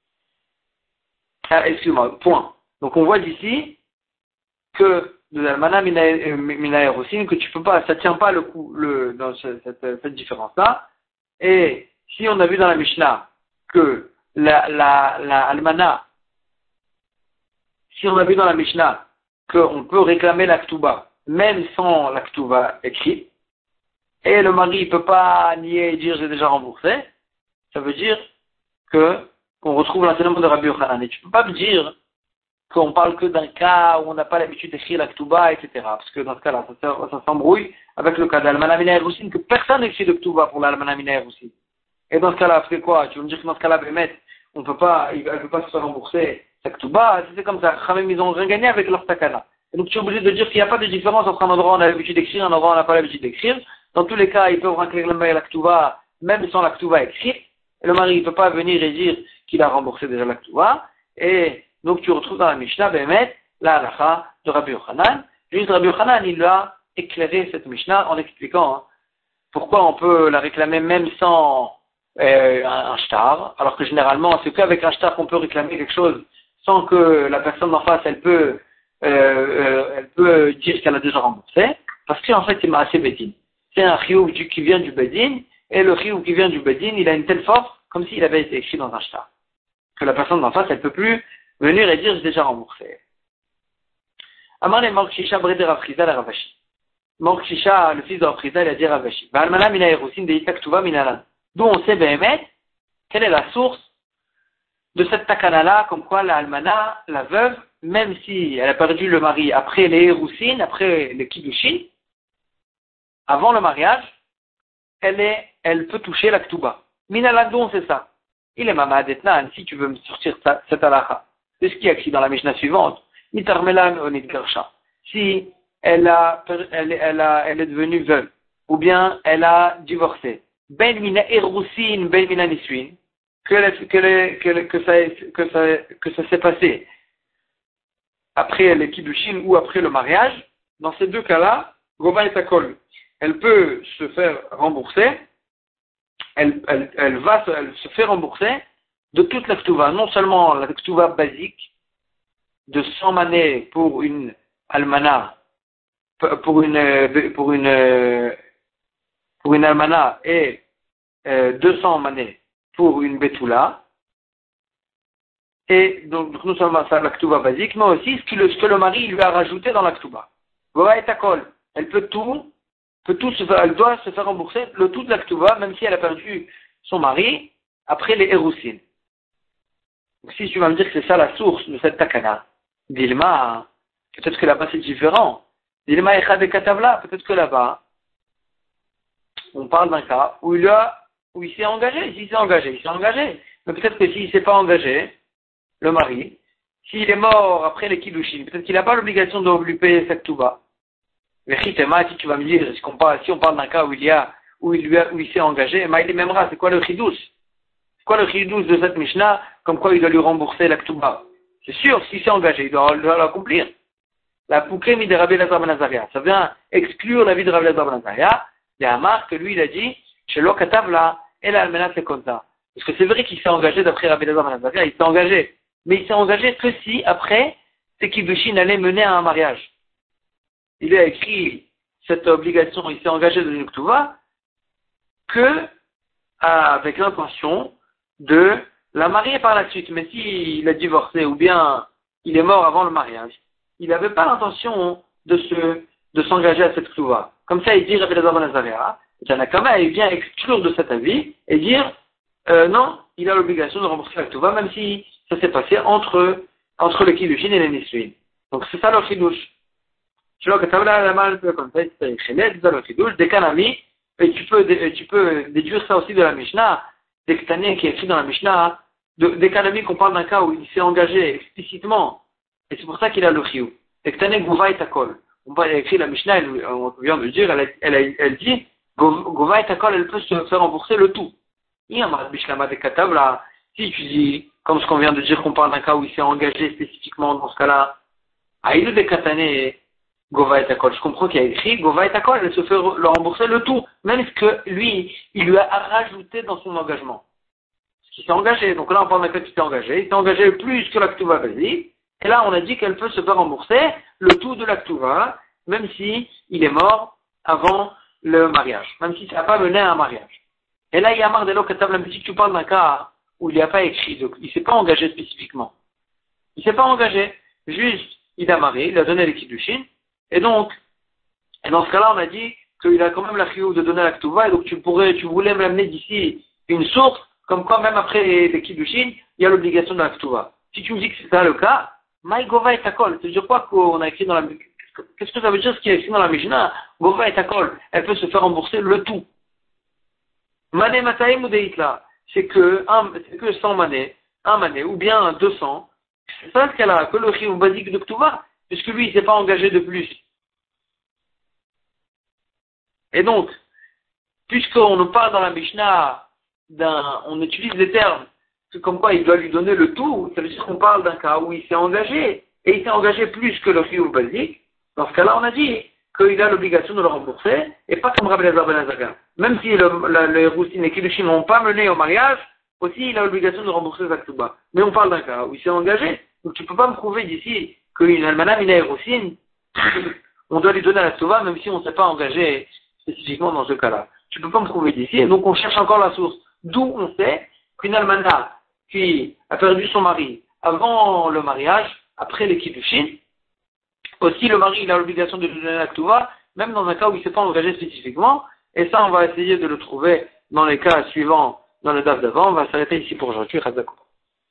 Excuse-moi, point. Donc on voit d'ici que de l'Almana Mina Erosin, que tu peux pas, ça tient pas le coup, dans cette différence-là. Et si on a vu dans la Mishnah que la Almana, si on a vu dans la Mishnah qu'on peut réclamer la Ktuba, même sans la Ktuba écrite, et le mari ne peut pas nier et dire j'ai déjà remboursé, ça veut dire qu'on retrouve l'enseignement de Rabbi Yochanan. Et tu ne peux pas me dire qu'on parle que d'un cas où on n'a pas l'habitude d'écrire la Ktuba, etc. Parce que dans ce cas-là, ça s'embrouille avec le cas d'Almana Mina Erusin, que personne n'écrit de Ktuba pour l'Almana Mina Erusin. Et dans ce cas-là, c'est quoi? Tu veux me dire que dans ce cas-là, Bémet, elle ne peut pas se faire rembourser sa Ktuba, c'est comme ça. Ils ont rien gagné avec leur takana. Et donc tu es obligé de dire qu'il n'y a pas de différence entre un endroit où on a l'habitude d'écrire et un endroit où on n'a pas l'habitude d'écrire. Dans tous les cas, ils peuvent réclamer la Ktuba, même sans la Ktuba écrite. Et le mari ne peut pas venir et dire qu'il a remboursé déjà la Ktuba. Et donc tu retrouves dans la Mishnah, Bémet, la halakha de Rabbi Yochanan. Juste Rabbi Yochanan, il a éclairé cette Mishnah en expliquant pourquoi on peut la réclamer même sans un shtar, alors que généralement c'est qu'avec un shtar qu'on peut réclamer quelque chose sans que la personne en face elle peut dire qu'elle a déjà remboursé, parce qu'en fait c'est Maaseh Bedin. C'est un chiyuv qui vient du Bedin, et le chiyuv qui vient du Bedin, il a une telle force comme s'il avait été écrit dans un shtar, que la personne en face elle peut plus venir et dire j'ai déjà remboursé. Amar le Mork Shisha Brede Rafriza la Ravashi. Mork Shisha, le fils de Rafriza, il a dit Ravashi. Va'almana mina Erusin de Yitak Tuva minalan. D'où on sait Béhémet, quelle est la source de cette takana-là, comme quoi la almana, la veuve, même si elle a perdu le mari après les Erusin, après les Kiddushin, avant le mariage, elle peut toucher la Ktuba. Minalan, d'où on sait ça? Il est mamad etnan, si tu veux me sortir cette halakha. C'est ce qui est écrit dans la Mishnah suivante. Mitarmelan onit garsha. Si elle est devenue veuve, ou bien elle a divorcé. Ben mina erusin, ben mina niswin. que ça s'est passé après les kiddushin ou après le mariage, dans ces deux cas-là, Gova et Takol, elle peut se faire rembourser, elle se fait rembourser de toute la ktuva, non seulement la ktuva basique de 100 manées pour une almana, pour une almana et 200 manées pour une betula, et donc non seulement ça la ktuva basique, mais aussi ce que le mari lui a rajouté dans la ktuva. Gova et Takol, elle elle doit se faire rembourser le tout de la ktuva, même si elle a perdu son mari après les Héroussines. Donc si tu vas me dire que c'est ça la source de cette takana, Dilma, peut-être que là-bas c'est différent. Dilma Echad et Katavla, peut-être que là-bas, on parle d'un cas où il s'est engagé. S'il s'est engagé, il s'est engagé. Mais peut-être que s'il s'est pas engagé, le mari, s'il est mort après les kiddushin, peut-être qu'il n'a pas l'obligation de lui payer cette tuba. Mais si tu vas me dire, si on parle d'un cas où il s'est engagé, Maïli Memra, c'est quoi le chidouche? C'est quoi le chidouche de cette Mishnah, comme quoi il doit lui rembourser la ktuba? C'est sûr, s'il s'est engagé, il doit l'accomplir. La poukremi de Rabbi Elazar ben Azaria, ça vient exclure la vie de Rabbi Elazar ben Azaria. Il y a Amar que lui, il a dit, chez Lokatavla, et la almena c'est comme ça. Parce que c'est vrai qu'il s'est engagé d'après Rabbi Elazar ben Azaria, il s'est engagé. Mais il s'est engagé que si, après, c'est kiddushin allait mener à un mariage. Il a écrit cette obligation, il s'est engagé dans une ktuva, avec l'intention de la marier par la suite. Mais s'il a divorcé ou bien il est mort avant le mariage, il n'avait pas l'intention de s'engager à cette ktuva. Comme ça, il dit Rabbi Elazar ben Azaria, et Tanakama, il vient exclure de cet avis et dire non, il a l'obligation de rembourser la ktuva, même si ça s'est passé entre le kiddushin et les nissuin. Donc c'est ça le chidouche. Des kanami, et tu peux déduire ça aussi de la Mishnah, des ktanim qui est écrit dans la Mishnah, des kanami qu'on parle d'un cas où il s'est engagé explicitement, et c'est pour ça qu'il a le chiyuv. Des ktanim gova et takol. On va écrire la Mishnah, on vient de le dire, elle dit, gova et takol, elle peut se faire rembourser le tout. Il y a un Mishnah des katav là, si tu dis, comme ce qu'on vient de dire qu'on parle d'un cas où il s'est engagé spécifiquement dans ce cas-là, aïlou des katané, Gova et Takol. Je comprends qu'il y a écrit Gova et Takol, elle se fait le rembourser le tout, même ce que lui, il lui a rajouté dans son engagement. Ce qui s'est engagé. Donc là, on parle d'un cas qui s'est engagé. Il s'est engagé plus que la ktuva basique. Et là, on a dit qu'elle peut se faire rembourser le tout de la ktuva, même si il est mort avant le mariage, même si ça n'a pas mené à un mariage. Et là, il y a marre de l'okatab, même si tu parles d'un cas où il n'y a pas écrit, donc il ne s'est pas engagé spécifiquement. Il ne s'est pas engagé. Juste, il a marié, il a donné les kiddushin. Et donc, dans ce cas-là, on a dit qu'il a quand même la chiyuv de donner la ktuva, et donc tu voulais m'amener d'ici une source, comme quoi même après les kiddushin, il y a l'obligation de la ktuva. Si tu me dis que c'est ça le cas, maï gova et takol, ça veut dire quoi qu'on a écrit dans la, qu'est-ce que ça veut dire ce qui est écrit dans la Mishnah? Gova et takol, elle peut se faire rembourser le tout. Mané mataim ou deitla, c'est que 100 mané, un mané, ou bien 200, c'est ça ce qu'elle a, que le chiyuv basique de ktuva, puisque lui, il s'est pas engagé de plus. Et donc, puisqu'on nous parle dans la Mishnah on utilise les termes, comme quoi il doit lui donner le tout, ça veut dire qu'on parle d'un cas où il s'est engagé, et il s'est engagé plus que le chiyuv basique. Dans ce cas-là, on a dit qu'il a l'obligation de le rembourser, et pas comme Rabbi Elazar ben Azaria. Même si les Roussines et Kiddushin n'ont pas mené au mariage, aussi il a l'obligation de rembourser sa ktuba. Mais on parle d'un cas où il s'est engagé, donc tu peux pas me prouver d'ici qu'une almana mina Roussine, on doit lui donner la ktuba, même si on ne s'est pas engagé spécifiquement dans ce cas-là. Tu peux pas me prouver d'ici, et donc on cherche encore la source. D'où on sait qu'une almana qui a perdu son mari avant le mariage, après les kiddushin, aussi le mari il a l'obligation de lui donner la ktuva, même dans un cas où il ne s'est pas engagé spécifiquement, et ça on va essayer de le trouver dans les cas suivants, dans le daf d'avant. On va s'arrêter ici pour aujourd'hui.